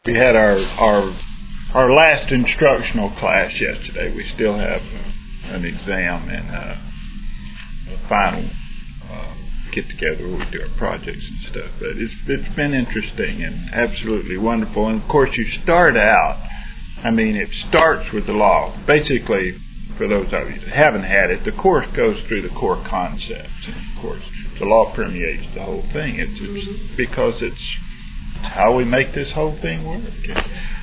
We had our last instructional class yesterday. We still have an exam and a final get together where we do our projects and stuff. But it's been interesting and absolutely wonderful. And of course, you start out. I mean, it starts with the law. Basically, for those of you that haven't had it, the course goes through the core concepts, and of course, the law permeates the whole thing. It's because it's how we make this whole thing work.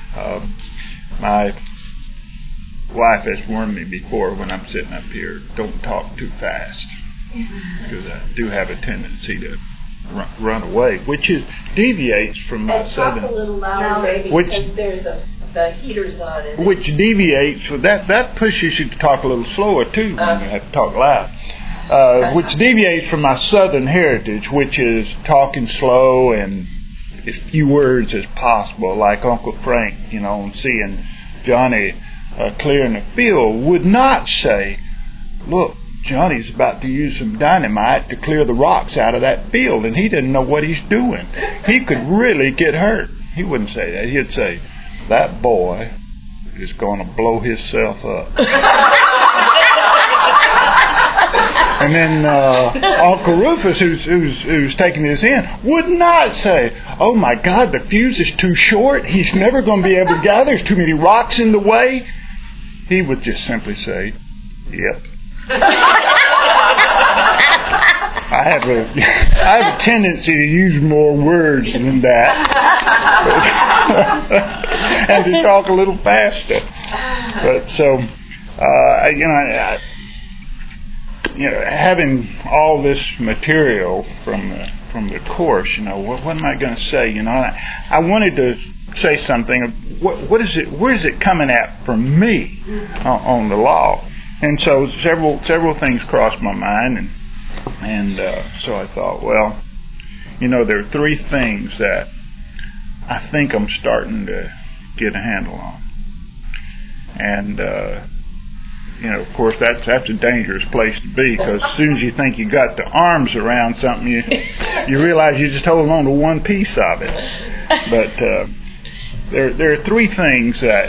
My wife has warned me before when I'm sitting up here, don't talk too fast, because I do have a tendency to run away, which deviates from my southern. Talk a little louder, maybe, because there's the heaters on it. Which deviates, that pushes you to talk a little slower too when you have to talk loud. Which deviates from my southern heritage, which is talking slow and as few words as possible, like Uncle Frank, and seeing Johnny clear in the field, would not say, look, Johnny's about to use some dynamite to clear the rocks out of that field, and he didn't know what he's doing. He could really get hurt. He wouldn't say that. He'd say, that boy is going to blow himself up. And then Uncle Rufus, who's taking this in, would not say, oh my God, the fuse is too short. He's never going to be able to gather. There's too many rocks in the way. He would just simply say, yep. I have a tendency to use more words than that, and to talk a little faster. But so, having all this material from the course, what am I going to say? I wanted to say something. What is it? Where is it coming at from me on the law? And so several things crossed my mind, and so I thought, well, there are three things that I think I'm starting to get a handle on, and of course that's a dangerous place to be, because as soon as you think you got the arms around something, you realize you're just holding on to one piece of it. But there are three things that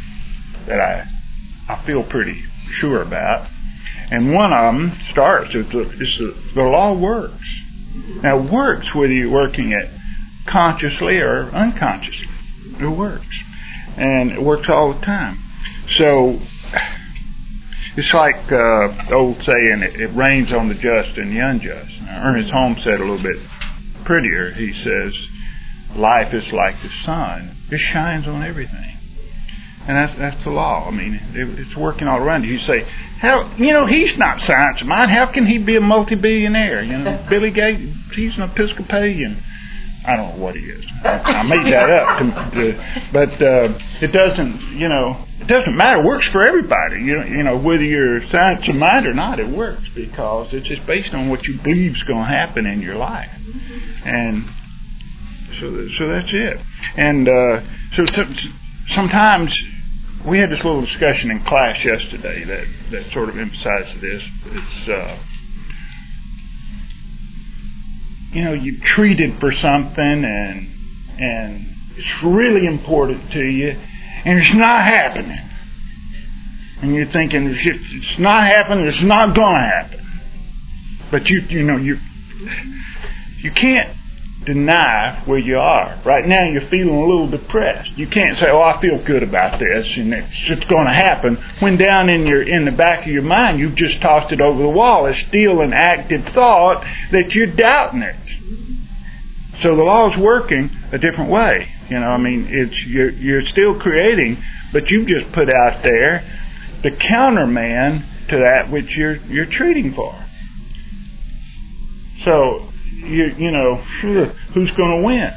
I feel pretty sure about, and one of them starts with the law works. Now, it works whether you're working it consciously or unconsciously. It works, and it works all the time. So it's like the old saying, it rains on the just and the unjust. Now, Ernest Holmes said a little bit prettier. He says, life is like the sun. It shines on everything. And that's the law. I mean, it's working all around you. You say, he's not science mind. How can he be a multi-billionaire? Billy Gates, he's an Episcopalian. I don't know what he is. I made that up. But it doesn't matter. It works for everybody. Whether you're science mind or not, it works, because it's just based on what you believe is going to happen in your life. And so that's it. And so sometimes we had this little discussion in class yesterday that sort of emphasized this. It's you treated for something and it's really important to you, and it's not happening, and you're thinking it's not happening, it's not going to happen, but you can't deny where you are. Right now you're feeling a little depressed. You can't say, I feel good about this and it's just going to happen, when down in the back of your mind you've just tossed it over the wall. It's still an active thought that you're doubting it. So the law is working a different way. It's you're still creating, but you've just put out there the counterman to that which you're treating for. So who's going to win?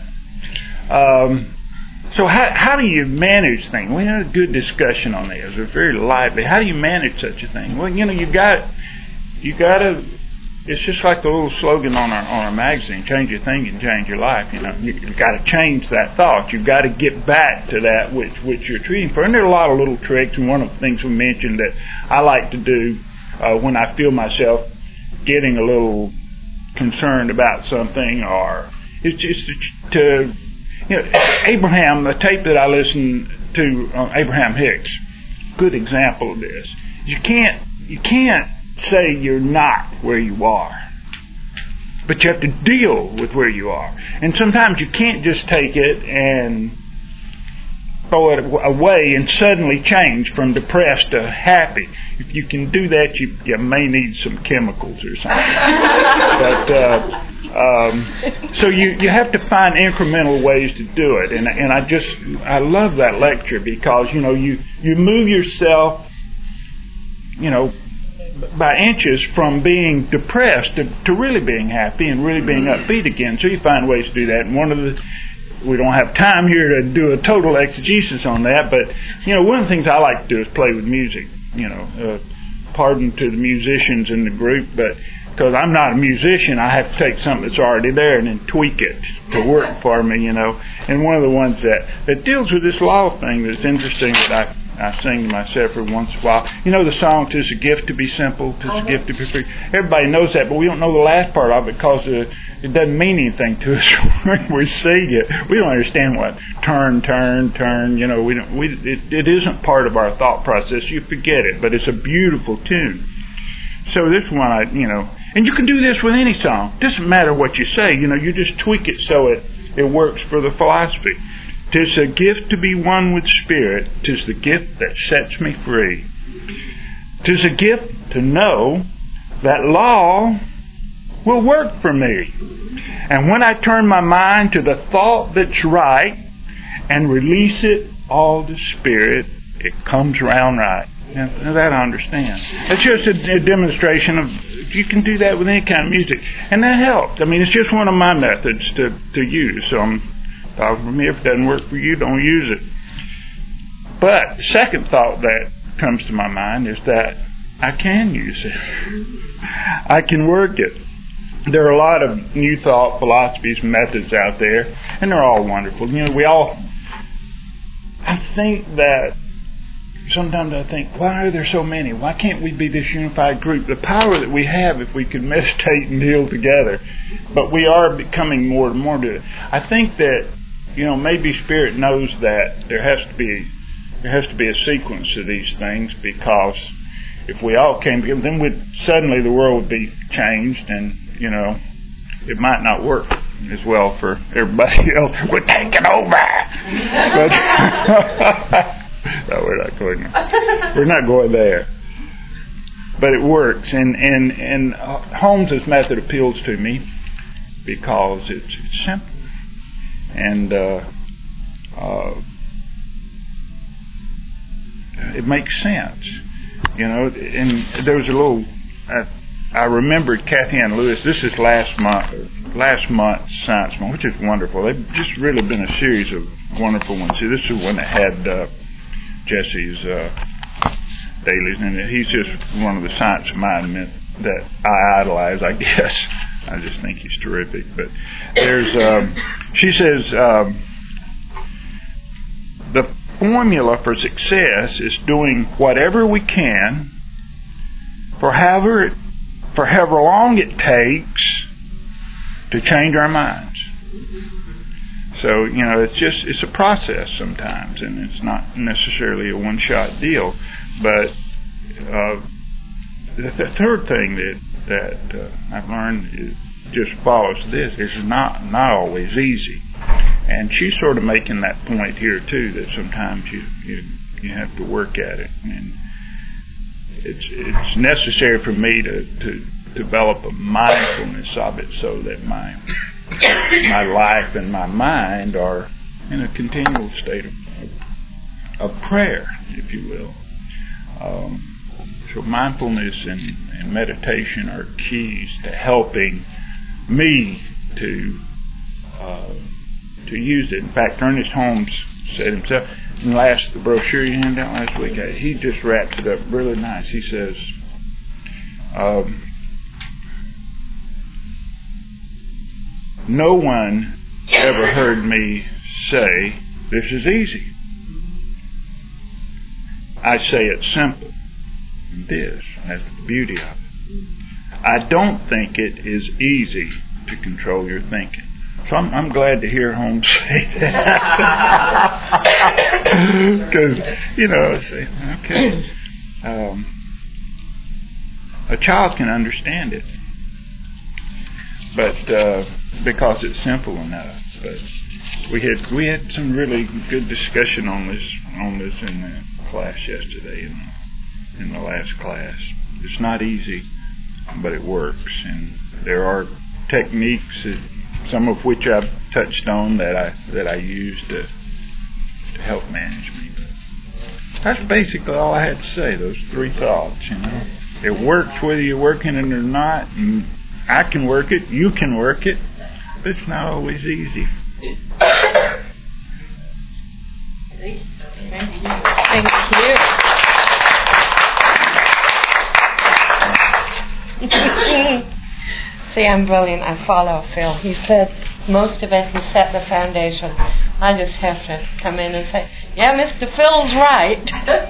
So how do you manage things? We had a good discussion on this. It was very lively. How do you manage such a thing? Well, you got to. It's just like the little slogan on our magazine: change your thing and change your life. You've got to change that thought. You've got to get back to that which you're treating for. And there are a lot of little tricks. And one of the things we mentioned that I like to do when I feel myself getting a little concerned about something, or it's just to Abraham, a tape that I listened to, Abraham Hicks, good example of this. You can't say you're not where you are, but you have to deal with where you are. And sometimes you can't just take it and throw it away and suddenly change from depressed to happy. If you can do that, you may need some chemicals or something. So you have to find incremental ways to do it. And I love that lecture because, you move yourself, by inches from being depressed to really being happy and really being upbeat again. So you find ways to do that. And we don't have time here to do a total exegesis on that, but one of the things I like to do is play with music. Pardon to the musicians in the group, but because I'm not a musician, I have to take something that's already there and then tweak it to work for me. And one of the ones that deals with this law thing that's interesting that I sing to myself every once in a while. The song, "'Tis a gift to be simple, 'tis a gift to be free." Everybody knows that, but we don't know the last part of it because it doesn't mean anything to us when we sing it. We don't understand what turn. We don't. It isn't part of our thought process. You forget it, but it's a beautiful tune. So this one, and you can do this with any song. It doesn't matter what you say. You just tweak it so it works for the philosophy. "'Tis a gift to be one with Spirit. 'Tis the gift that sets me free. 'Tis a gift to know that law will work for me. And when I turn my mind to the thought that's right and release it all to Spirit, it comes round right." Now that I understand. It's just a demonstration of you can do that with any kind of music, and that helps. It's just one of my methods to use. So I'm talking from here. If it doesn't work for you, don't use it. But the second thought that comes to my mind is that I can use it. I can work it. There are a lot of new thought philosophies, methods out there, and they're all wonderful. Sometimes I think, why are there so many? Why can't we be this unified group? The power that we have if we could meditate and deal together. But we are becoming more and more to it. I think that, maybe Spirit knows that there has to be a sequence to these things, because if we all came together, then suddenly the world would be changed, and, it might not work as well for everybody else. We're taking over! But no, we're not going there. We're not going there. But it works, and Holmes's method appeals to me because it's simple, and it makes sense, And there was a little. I remembered Kathy Ann Lewis. This is last month's Science Month, which is wonderful. They've just really been a series of wonderful ones. See, this is one that had Jesse's dailies, and he's just one of the science mind men that I idolize, I guess. I just think he's terrific. But there's, she says, the formula for success is doing whatever we can for however long it takes to change our minds. So, it's a process sometimes, and it's not necessarily a one-shot deal. But the third thing that I've learned just follows this. It's not always easy. And she's sort of making that point here, too, that sometimes you have to work at it. And it's necessary for me to develop a mindfulness of it so that my life and my mind are in a continual state of prayer, if you will. So mindfulness and meditation are keys to helping me to use it. In fact, Ernest Holmes said himself in the brochure you handed out last week, he just wraps it up really nice. He says, no one ever heard me say, this is easy. I say it's simple. That's the beauty of it. I don't think it is easy to control your thinking. So I'm glad to hear Holmes say that. Because, say, okay, a child can understand it, but because it's simple enough. But we had some really good discussion on this in the class yesterday, in the last class. It's not easy, but it works, and there are techniques, some of which I've touched on, that I use to help manage me. But that's basically all I had to say. Those 3 thoughts. It works whether you're working it or not, and I can work it, you can work it, but it's not always easy. Thank you. See, I'm brilliant. I follow Phil. He said most of it, he set the foundation. I just have to come in and say, yeah, Mr. Phil's right.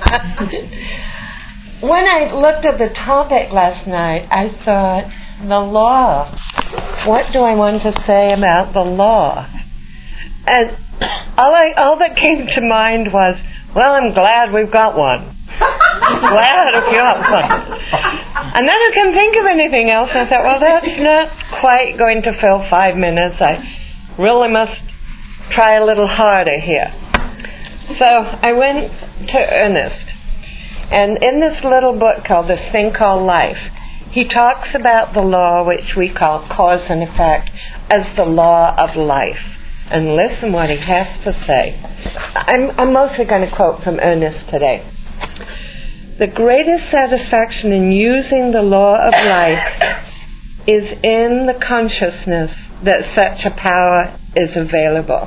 When I looked at the topic last night, I thought, the law. What do I want to say about the law? And all that came to mind was, well, I'm glad we've got one. Glad if you got one. And then I couldn't think of anything else. I thought, well, that's not quite going to fill 5 minutes. I really must try a little harder here. So I went to Ernest. And in this little book called This Thing Called Life, he talks about the law which we call cause and effect as the law of life. And listen what he has to say. I'm mostly going to quote from Ernest today. The greatest satisfaction in using the law of life is in the consciousness that such a power is available.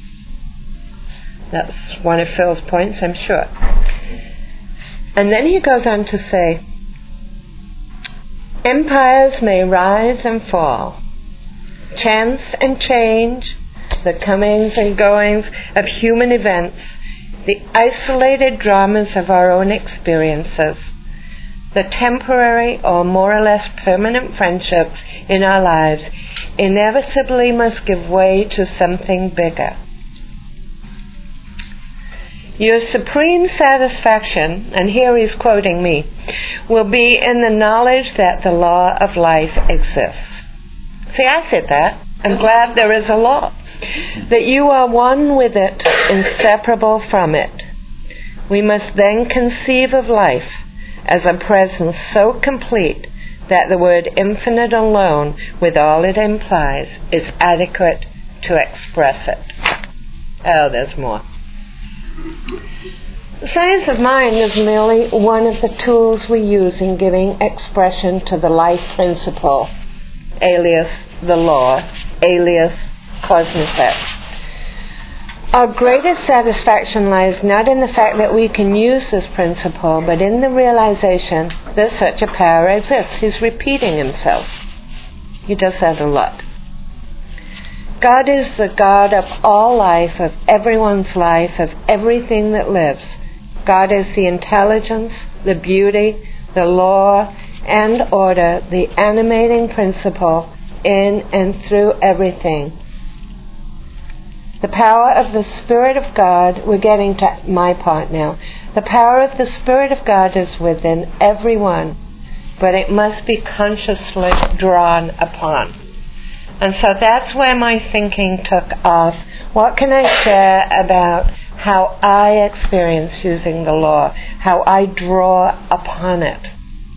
That's one of Phil's points, I'm sure. And then he goes on to say, empires may rise and fall. Chance and change, the comings and goings of human events, the isolated dramas of our own experiences, the temporary or more or less permanent friendships in our lives inevitably must give way to something bigger. Your supreme satisfaction, and here he's quoting me, will be in the knowledge that the law of life exists. See, I said that. I'm glad there is a law. That you are one with it, inseparable from it. We must then conceive of life as a presence so complete that the word infinite alone, with all it implies, is adequate to express it. Oh, there's more. The science of mind is merely one of the tools we use in giving expression to the life principle, alias the law, alias cause and effect. Our greatest satisfaction lies not in the fact that we can use this principle, but in the realization that such a power exists. He's repeating himself. He does that a lot. God is the God of all life, of everyone's life, of everything that lives. God is the intelligence, the beauty, the law and order, the animating principle in and through everything. The power of the Spirit of God, we're getting to my part now. The power of the Spirit of God is within everyone, but it must be consciously drawn upon. And so that's where my thinking took off. What can I share about how I experience using the law, how I draw upon it?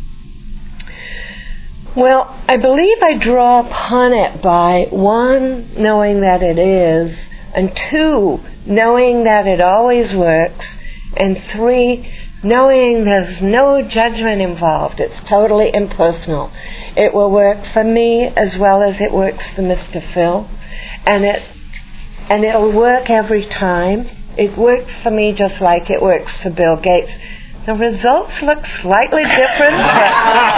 Well, I believe I draw upon it by, 1, knowing that it is, and 2, knowing that it always works, and 3, knowing there's no judgment involved. It's totally impersonal. It will work for me as well as it works for Mr. Phil, and it'll work every time. It works for me just like it works for Bill Gates. The results look slightly different, but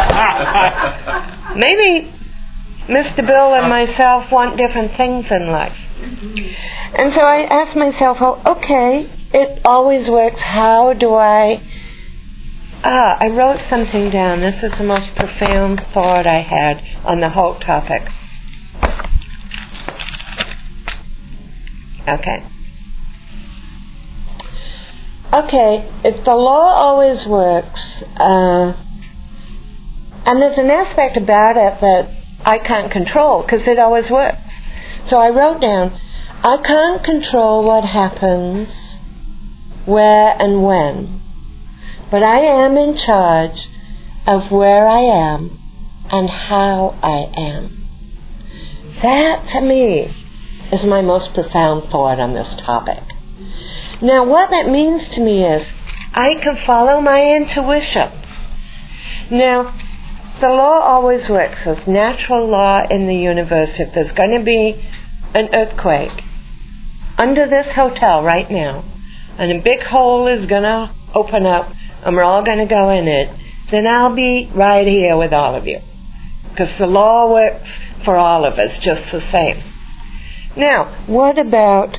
maybe Mr. Bill and myself want different things in life. And so I asked myself, well, okay, it always works. How do I wrote something down. This is the most profound thought I had on the whole topic. Okay. Okay, if the law always works, and there's an aspect about it that I can't control because it always works. So I wrote down, I can't control what happens, where and when, but I am in charge of where I am and how I am. That, to me, is my most profound thought on this topic. Now, what that means to me is I can follow my intuition. Now, the law always works as natural law in the universe. If there's going to be an earthquake under this hotel right now, and a big hole is going to open up, and we're all going to go in it, then I'll be right here with all of you. Because the law works for all of us just the same. Now, what about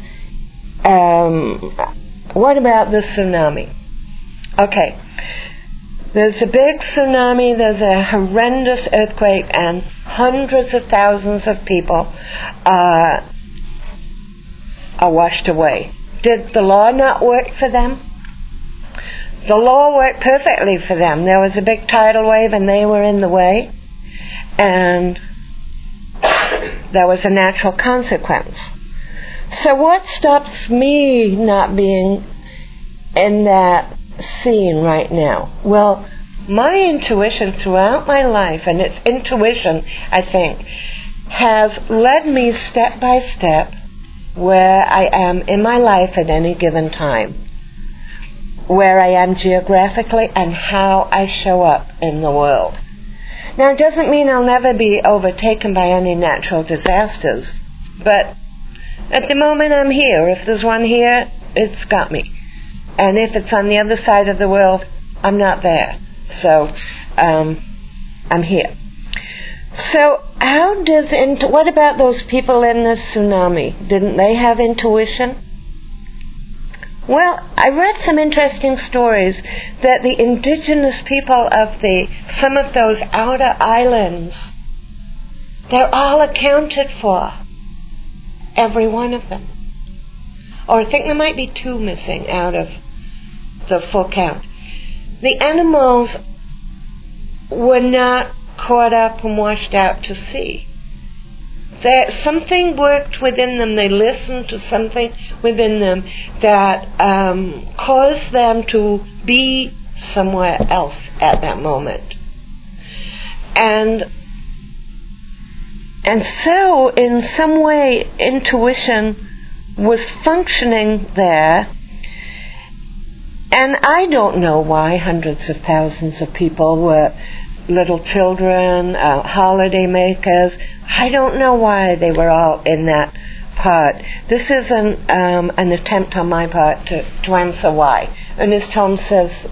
the tsunami? Okay, there's a big tsunami, there's a horrendous earthquake, and hundreds of thousands of people are washed away. Did the law not work for them? The law worked perfectly for them. There was a big tidal wave and they were in the way, and there was a natural consequence. So what stops me not being in that scene right now? Well, my intuition throughout my life, and it's intuition, I think, has led me step by step where I am in my life at any given time, where I am geographically and how I show up in the world. Now, it doesn't mean I'll never be overtaken by any natural disasters, but at the moment I'm here. If there's one here, it's got me. And if it's on the other side of the world, I'm not there. So, I'm here. So, what about those people in the tsunami? Didn't they have intuition? Well, I read some interesting stories that the indigenous people of some of those outer islands, they're all accounted for. Every one of them. Or I think there might be 2 missing out of the full count. The animals were not caught up and washed out to sea. Something worked within them. They listened to something within them that caused them to be somewhere else at that moment. And so, in some way, intuition was functioning there. And I don't know why hundreds of thousands of people were little children, holiday makers. I don't know why they were all in that part. This isn't an attempt on my part to answer why. Ernest Holmes says,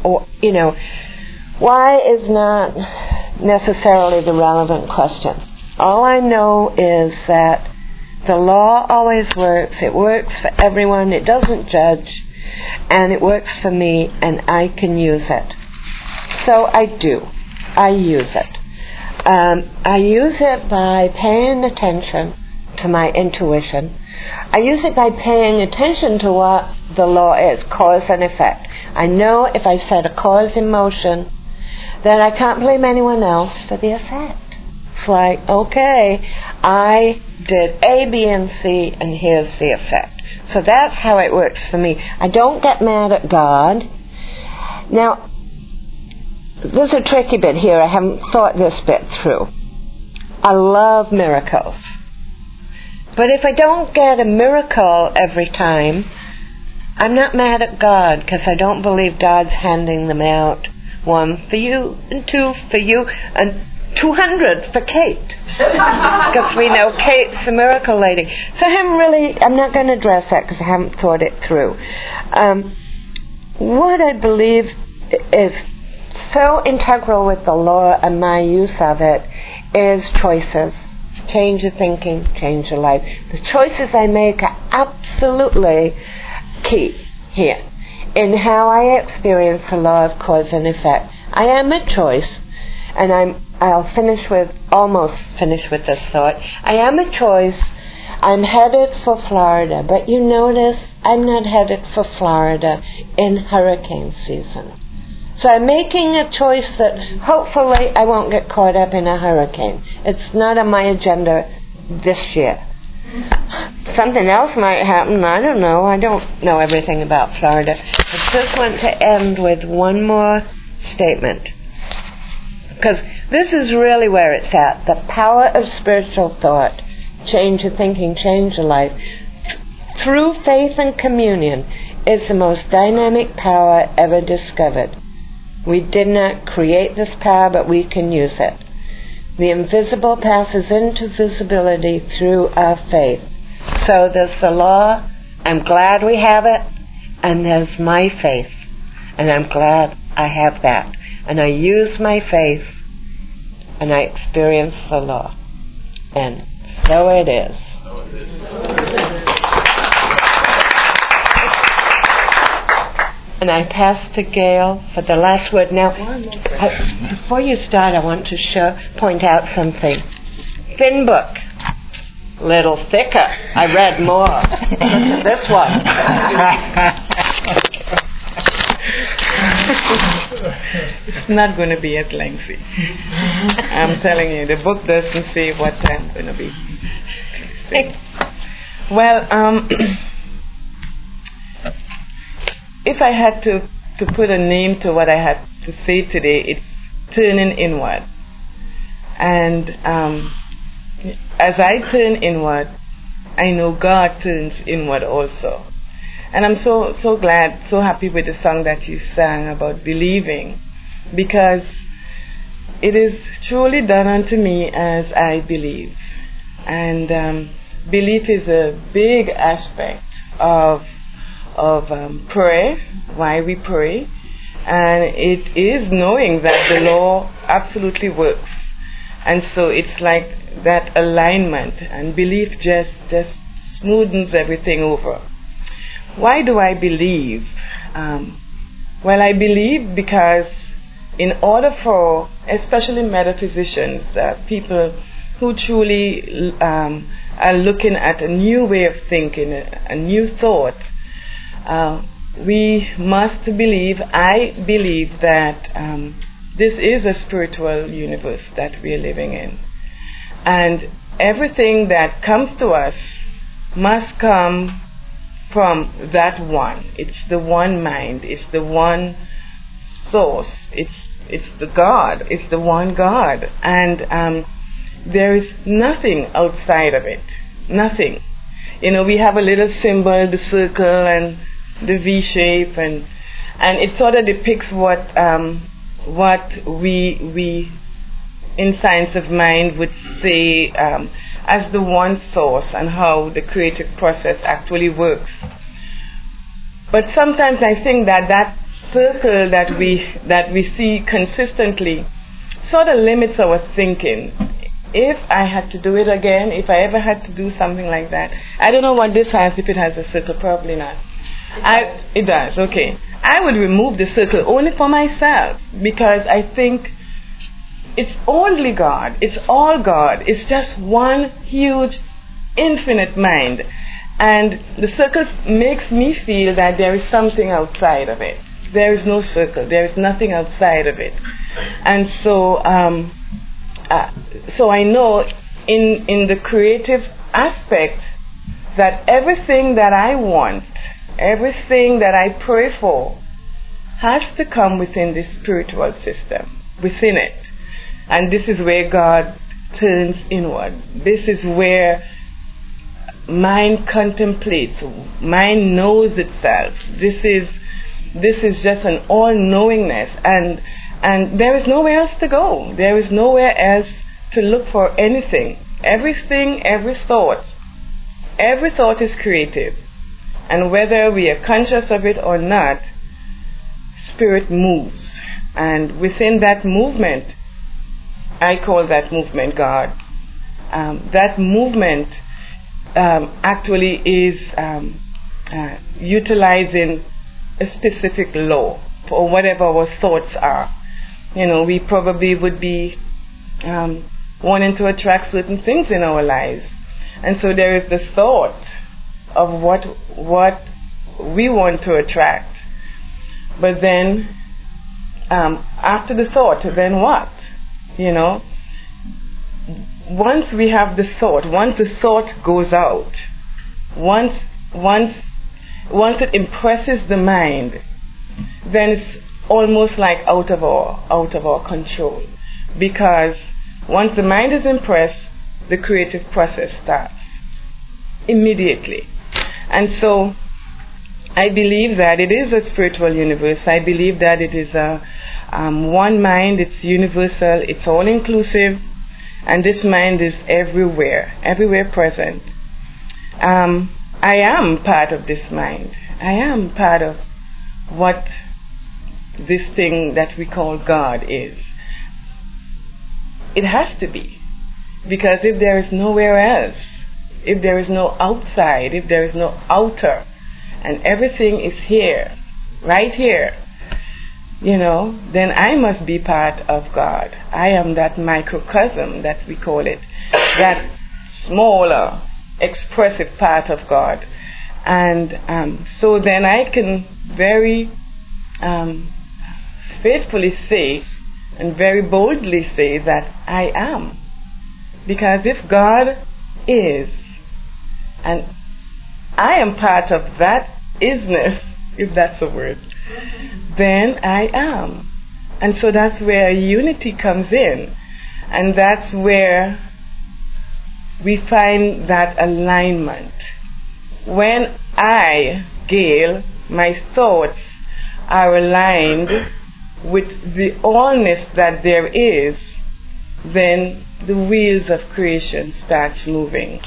why is not necessarily the relevant question. All I know is that the law always works. It works for everyone. It doesn't judge. And it works for me, and I can use it. So I do. I use it. I use it by paying attention to my intuition. I use it by paying attention to what the law is, cause and effect. I know if I set a cause in motion, that I can't blame anyone else for the effect. It's like, okay, I did A, B, and C, and here's the effect. So that's how it works for me. I don't get mad at God. Now, there's a tricky bit here. I haven't thought this bit through. I love miracles. But if I don't get a miracle every time, I'm not mad at God, because I don't believe God's handing them out. 1 for you, and 2 for you, and 200 for Kate. Because we know Kate's the miracle lady. So I'm not going to address that because I haven't thought it through. What I believe is so integral with the law and my use of it is choices. Change your thinking, change your life. The choices I make are absolutely key here in how I experience the law of cause and effect. I am a choice, and I'll almost finish with this thought. I am a choice I'm headed for Florida, but you notice I'm not headed for Florida in hurricane season. So I'm making a choice that hopefully I won't get caught up in a hurricane. It's not on my agenda this year. Something else might happen, I don't know. I don't know everything about Florida. I just want to end with one more statement, because this is really where it's at. The power of spiritual thought. Change your thinking, change your life. Through faith and communion is the most dynamic power ever discovered. We did not create this power, but we can use it. The invisible passes into visibility through our faith. So there's the law, I'm glad we have it, and there's my faith. And I'm glad I have that. And I use my faith, and I experience the law. And so it is. And I pass to Gail for the last word. Now, before you start, I want to point out something. Thin book. Little thicker. I read more. This one. It's not going to be as lengthy. I'm telling you, the book doesn't say what I'm going to be saying. Well, if I had to put a name to what I had to say today, it's turning inward. And as I turn inward, I know God turns inward also. And I'm so glad, so happy with the song that you sang about believing, because it is truly done unto me as I believe. And belief is a big aspect of prayer, why we pray, and it is knowing that the law absolutely works. And so it's like that alignment, and belief just smoothens everything over. Why do I believe? Well, I believe because in order for, especially metaphysicians, people who truly are looking at a new way of thinking, a new thought, we must believe, I believe that this is a spiritual universe that we are living in. And everything that comes to us must come from that one. It's the one mind. It's the one source. It's the God. It's the one God. And there is nothing outside of it. Nothing. You know, we have a little symbol, the circle and the V shape, and it sort of depicts what we in science of mind would say as the one source, and how the creative process actually works. But sometimes I think that circle that we see consistently sort of limits our thinking. If I had to do it again, if I ever had to do something like that, I don't know what this has, if it has a circle, probably not. It does, okay. I would remove the circle only for myself, because I think it's only God. It's all God. It's just one huge, infinite mind. And the circle makes me feel that there is something outside of it. There is no circle. There is nothing outside of it. And so I know in the creative aspect that everything that I want, everything that I pray for, has to come within this spiritual system, within it. And this is where God turns inward. This is where mind contemplates, mind knows itself. This is just an all-knowingness, and there is nowhere else to go. There is nowhere else to look for anything. Everything, every thought is creative. And whether we are conscious of it or not, spirit moves. And within that movement, I call that movement God. That movement actually is utilizing a specific law for whatever our thoughts are. You know, we probably would be wanting to attract certain things in our lives. And so there is the thought of what we want to attract. But then, after the thought, then what? You know? Once we have the thought, once the thought goes out, once it impresses the mind, then it's almost like out of our control. Because once the mind is impressed, the creative process starts immediately. And so I believe that it is a spiritual universe. I believe that it is a one mind, it's universal, it's all inclusive, and this mind is everywhere present. I am part of this mind. I am part of what this thing that we call God is. It has to be. Because if there is nowhere else, if there is no outside, if there is no outer, and everything is here, right here, you know, then I must be part of God. I am that microcosm that we call it, that smaller, expressive part of God. And so then I can very faithfully say and very boldly say that I am. Because if God is, and I am part of that isness, if that's a word, then I am. And so that's where unity comes in. And that's where we find that alignment. When I, Gail, my thoughts are aligned with the allness that there is, then the wheels of creation starts moving.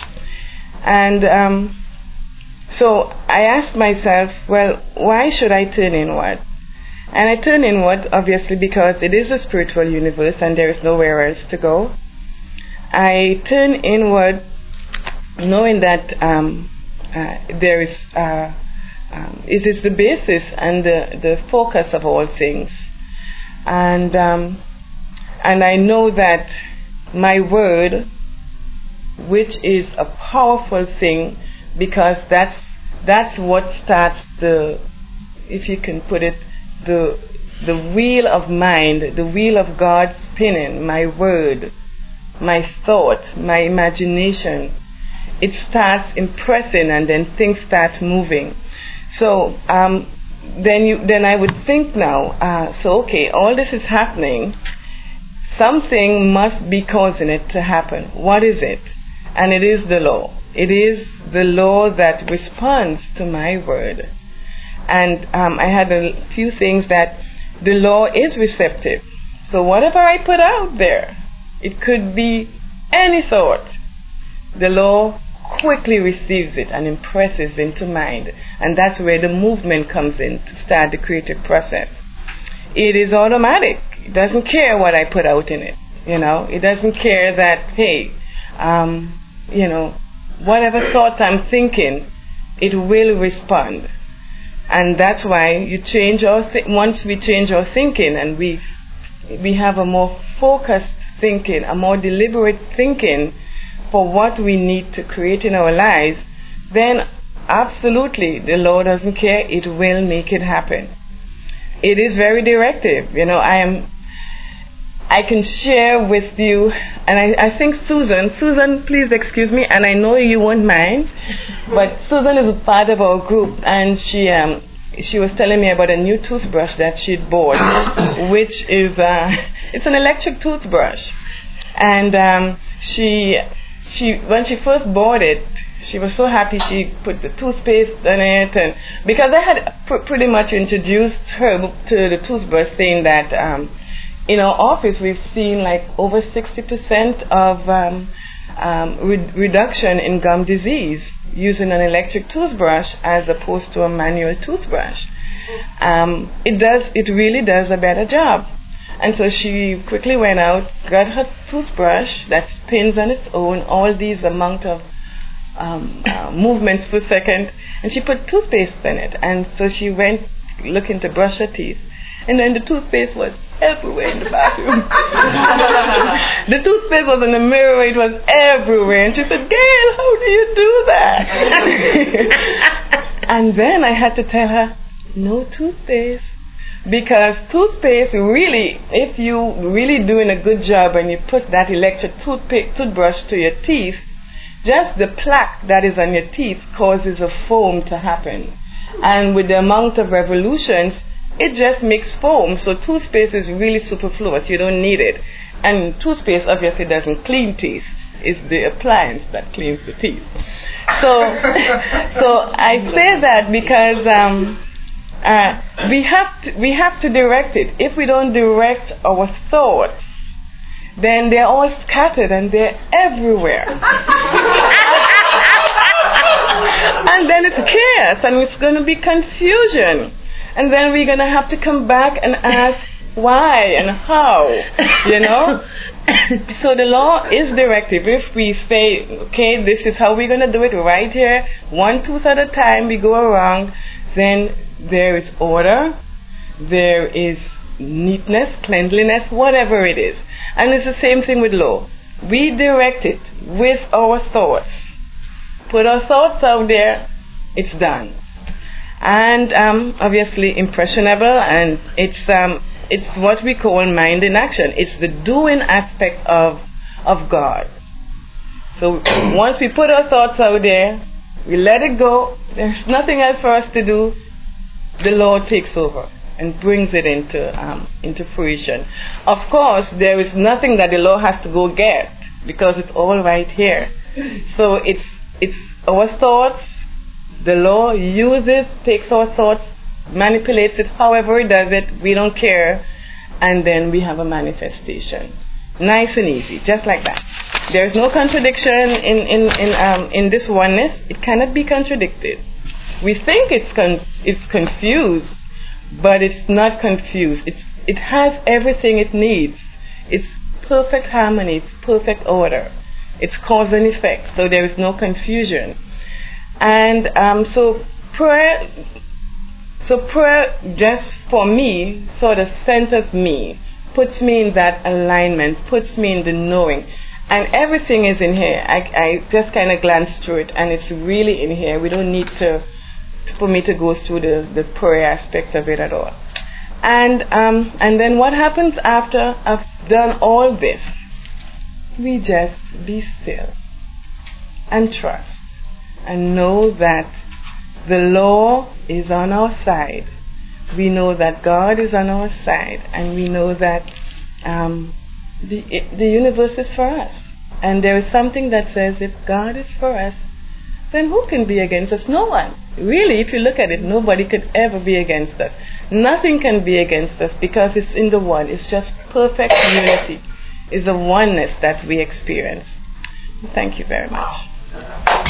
And so I asked myself, well, why should I turn inward? And I turn inward, obviously, because it is a spiritual universe and there is nowhere else to go. I turn inward knowing that there is, it is the basis and the focus of all things. And I know that my word, which is a powerful thing, because that's what starts the, if you can put it, the wheel of mind, the wheel of God spinning, my word, my thought, my imagination. It starts impressing and then things start moving. So then I would think now, so okay, all this is happening, something must be causing it to happen. What is it? And it is the law. It is the law that responds to my word. And I had a few things that the law is receptive. So whatever I put out there, it could be any thought, the law quickly receives it and impresses into mind. And that's where the movement comes in to start the creative process. It is automatic. It doesn't care what I put out in it. You know, it doesn't care that, hey, you know, whatever thought I'm thinking, it will respond. And that's why you change our once we change our thinking and we have a more focused thinking, a more deliberate thinking for what we need to create in our lives, then absolutely the Lord doesn't care, it will make it happen. It is very directive. You know, I can share with you, and I think Susan, please excuse me, and I know you won't mind, but Susan is a part of our group, and she was telling me about a new toothbrush that she'd bought, which is it's an electric toothbrush, and she when she first bought it, she was so happy. She put the toothpaste in it, and because I had pretty much introduced her to the toothbrush, saying that in our office we've seen like over 60% of reduction in gum disease using an electric toothbrush as opposed to a manual toothbrush. It really does a better job. And so she quickly went out, got her toothbrush that spins on its own, all these amount of movements per second, and she put toothpaste in it. And so she went looking to brush her teeth. And then the toothpaste was everywhere in the bathroom. The toothpaste was in the mirror, it was everywhere. And she said, Gail, how do you do that? And then I had to tell her, no toothpaste. Because toothpaste really, if you really doing a good job and you put that electric toothbrush to your teeth, just the plaque that is on your teeth causes a foam to happen. And with the amount of revolutions, it just makes foam. So toothpaste is really superfluous. You don't need it. And toothpaste obviously doesn't clean teeth. It's the appliance that cleans the teeth. So I say that because we have to direct it. If we don't direct our thoughts, then they're all scattered and they're everywhere. And then it's chaos and it's going to be confusion. And then we're going to have to come back and ask why and how, you know. So the law is directive. If we say, okay, this is how we're going to do it right here, one tooth at a time, we go around, then there is order, there is neatness, cleanliness, whatever it is. And it's the same thing with law. We direct it with our thoughts. Put our thoughts out there, it's done. And obviously impressionable, and it's what we call mind in action. It's the doing aspect of God. So once we put our thoughts out there, we let it go, there's nothing else for us to do, the Lord takes over and brings it into fruition. Of course, there is nothing that the Lord has to go get, because it's all right here. So it's our thoughts. The law uses, takes our thoughts, manipulates it however it does it, we don't care, and then we have a manifestation. Nice and easy, just like that. There's no contradiction in this oneness. It cannot be contradicted. We think it's confused, but it's not confused. It has everything it needs. It's perfect harmony, it's perfect order. It's cause and effect, so there is no confusion. And so prayer just for me sort of centers me, puts me in that alignment, puts me in the knowing. And everything is in here. I just kind of glanced through it, and it's really in here. We don't need for me to go through the prayer aspect of it at all. And then what happens after I've done all this? We just be still and trust. And know that the law is on our side. We know that God is on our side, and we know that the universe is for us. And there is something that says if God is for us, then who can be against us? No one. Really, if you look at it, nobody could ever be against us. Nothing can be against us because it's in the one. It's just perfect unity. It's the oneness that we experience. Thank you very much.